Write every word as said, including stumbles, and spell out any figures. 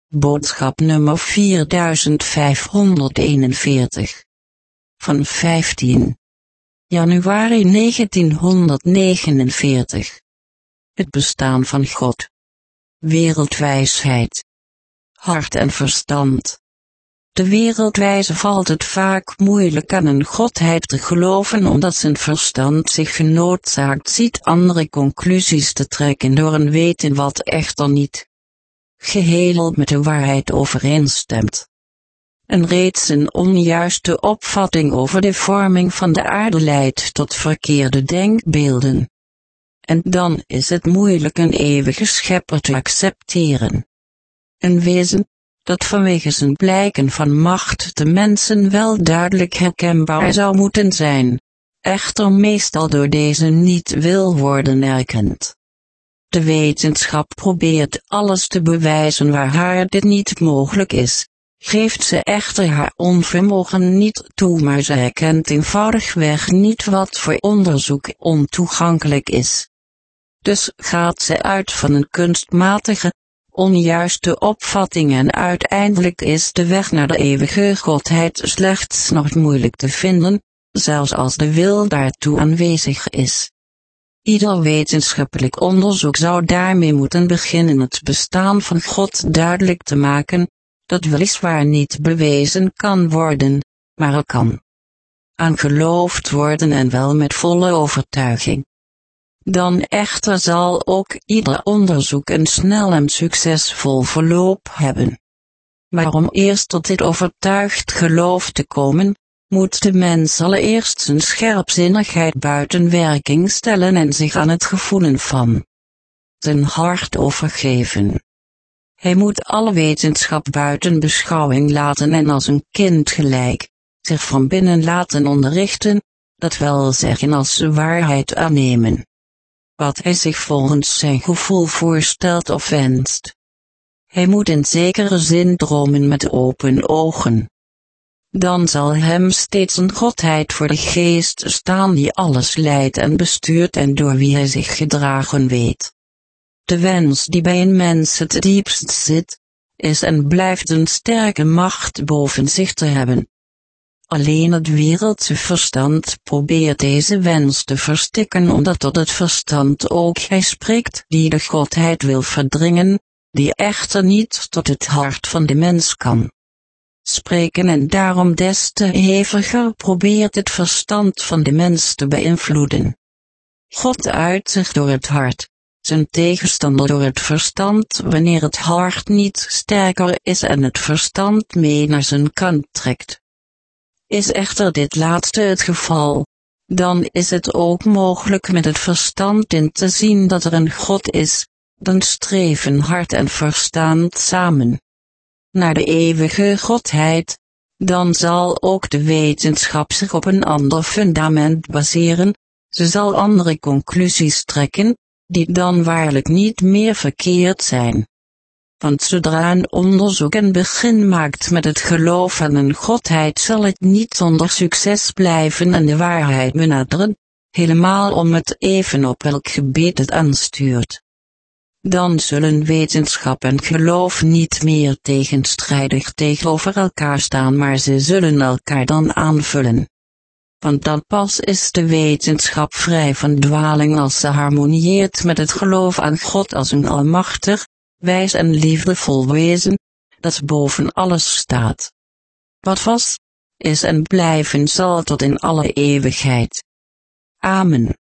Boodschap nummer vierduizend vijfhonderdeenenveertig. Van vijftien januari negentienhonderdnegenenveertig. Het bestaan van God. Wereldwijsheid. Hart en verstand. De wereldwijze valt het vaak moeilijk aan een godheid te geloven omdat zijn verstand zich genoodzaakt ziet andere conclusies te trekken door een weten wat echter niet geheel met de waarheid overeenstemt. En reeds een onjuiste opvatting over de vorming van de aarde leidt tot verkeerde denkbeelden. En dan is het moeilijk een eeuwige schepper te accepteren. Een wezen, dat vanwege zijn blijken van macht de mensen wel duidelijk herkenbaar zou moeten zijn, echter meestal door deze niet wil worden erkend. De wetenschap probeert alles te bewijzen waar haar dit niet mogelijk is, geeft ze echter haar onvermogen niet toe, maar ze herkent eenvoudigweg niet wat voor onderzoek ontoegankelijk is. Dus gaat ze uit van een kunstmatige, onjuiste opvatting en uiteindelijk is de weg naar de eeuwige godheid slechts nog moeilijk te vinden, zelfs als de wil daartoe aanwezig is. Ieder wetenschappelijk onderzoek zou daarmee moeten beginnen het bestaan van God duidelijk te maken, dat weliswaar niet bewezen kan worden, maar er kan aan geloofd worden en wel met volle overtuiging. Dan echter zal ook ieder onderzoek een snel en succesvol verloop hebben. Maar om eerst tot dit overtuigd geloof te komen, moet de mens allereerst zijn scherpzinnigheid buiten werking stellen en zich aan het gevoelen van zijn hart overgeven. Hij moet alle wetenschap buiten beschouwing laten en als een kind gelijk, zich van binnen laten onderrichten, dat wil zeggen als de waarheid aannemen. Wat hij zich volgens zijn gevoel voorstelt of wenst. Hij moet in zekere zin dromen met open ogen. Dan zal hem steeds een godheid voor de geest staan die alles leidt en bestuurt en door wie hij zich gedragen weet. De wens die bij een mens het diepst zit, is en blijft een sterke macht boven zich te hebben. Alleen het wereldse verstand probeert deze wens te verstikken omdat tot het verstand ook hij spreekt die de godheid wil verdringen, die echter niet tot het hart van de mens kan spreken en daarom des te heviger probeert het verstand van de mens te beïnvloeden. God uit zich door het hart, zijn tegenstander door het verstand wanneer het hart niet sterker is en het verstand mee naar zijn kant trekt. Is echter dit laatste het geval, dan is het ook mogelijk met het verstand in te zien dat er een God is, dan streven hart en verstand samen naar de eeuwige godheid, dan zal ook de wetenschap zich op een ander fundament baseren, ze zal andere conclusies trekken, die dan waarlijk niet meer verkeerd zijn. Want zodra een onderzoek een begin maakt met het geloof aan een godheid zal het niet zonder succes blijven en de waarheid benaderen, helemaal om het even op welk gebied het aanstuurt. Dan zullen wetenschap en geloof niet meer tegenstrijdig tegenover elkaar staan, maar ze zullen elkaar dan aanvullen. Want dan pas is de wetenschap vrij van dwaling als ze harmonieert met het geloof aan God als een almachtig, wijs en liefdevol wezen, dat boven alles staat. Wat was, is en blijven zal tot in alle eeuwigheid. Amen.